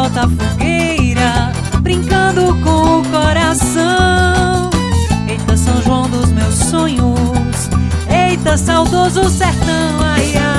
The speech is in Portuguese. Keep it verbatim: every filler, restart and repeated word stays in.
volta à fogueira, brincando com o coração. Eita, São João dos meus sonhos, eita, saudoso sertão, ai, ai.